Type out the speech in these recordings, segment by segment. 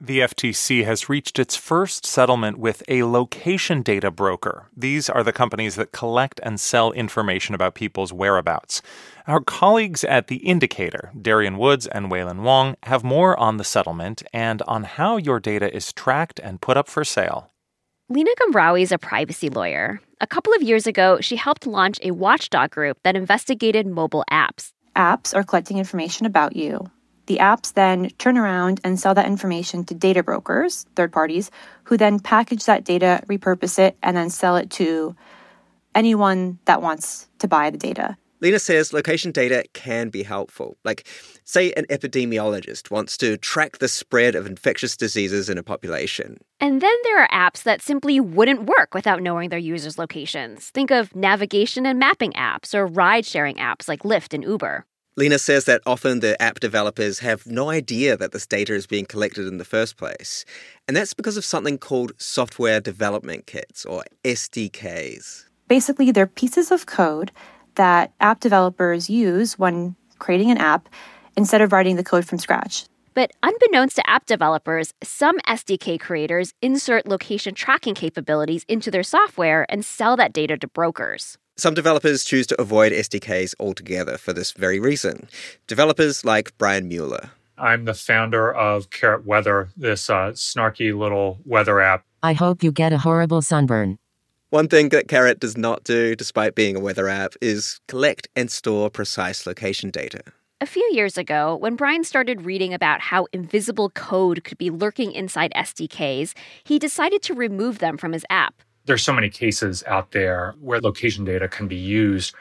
The FTC has reached its first settlement with a location data broker. These are the companies that collect and sell information about people's whereabouts. Our colleagues at The Indicator, Darian Woods and Weilin Wong, have more on the settlement and on how your data is tracked and put up for sale. Lina Ghamraoui is a privacy lawyer. A couple of years ago, she helped launch a watchdog group that investigated mobile apps. Apps are collecting information about you. The apps then turn around and sell that information to data brokers, third parties, who then package that data, repurpose it, and then sell it to anyone that wants to buy the data. Lina says location data can be helpful. Like, say an epidemiologist wants to track the spread of infectious diseases in a population. And then there are apps that simply wouldn't work without knowing their users' locations. Think of navigation and mapping apps or ride-sharing apps like Lyft and Uber. Lina says that often the app developers have no idea that this data is being collected in the first place. And that's because of something called software development kits, or SDKs. Basically, they're pieces of code that app developers use when creating an app instead of writing the code from scratch. But unbeknownst to app developers, some SDK creators insert location tracking capabilities into their software and sell that data to brokers. Some developers choose to avoid SDKs altogether for this very reason. Developers like Brian Mueller. I'm the founder of Carrot Weather, this snarky little weather app. I hope you get a horrible sunburn. One thing that Carrot does not do, despite being a weather app, is collect and store precise location data. A few years ago, when Brian started reading about how invisible code could be lurking inside SDKs, he decided to remove them from his app. There's so many cases out there where location data can be used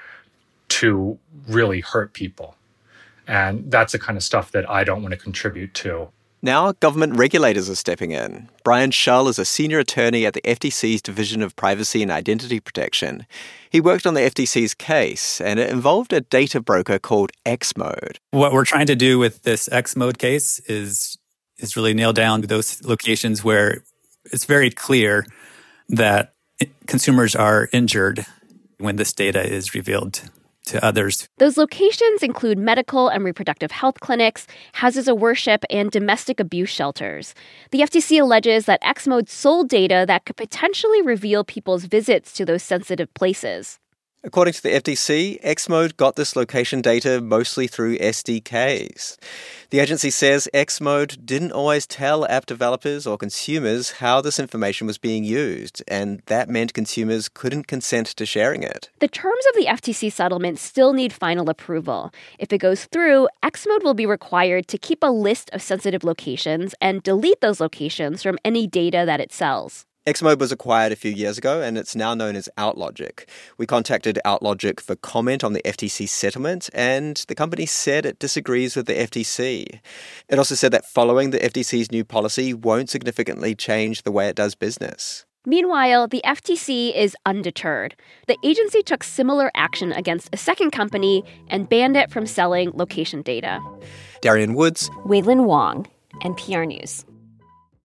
to really hurt people. And that's the kind of stuff that I don't want to contribute to. Now, government regulators are stepping in. Brian Shull is a senior attorney at the FTC's Division of Privacy and Identity Protection. He worked on the FTC's case, and it involved a data broker called Xmode. What we're trying to do with this Xmode case is really nail down those locations where it's very clear that consumers are injured when this data is revealed to others. Those locations include medical and reproductive health clinics, houses of worship, and domestic abuse shelters. The FTC alleges that Xmode sold data that could potentially reveal people's visits to those sensitive places. According to the FTC, Xmode got this location data mostly through SDKs. The agency says Xmode didn't always tell app developers or consumers how this information was being used, and that meant consumers couldn't consent to sharing it. The terms of the FTC settlement still need final approval. If it goes through, Xmode will be required to keep a list of sensitive locations and delete those locations from any data that it sells. Xmode was acquired a few years ago, and it's now known as OutLogic. We contacted OutLogic for comment on the FTC settlement, and the company said it disagrees with the FTC. It also said that following the FTC's new policy won't significantly change the way it does business. Meanwhile, the FTC is undeterred. The agency took similar action against a second company and banned it from selling location data. Darian Woods, Weilin Wong, NPR News.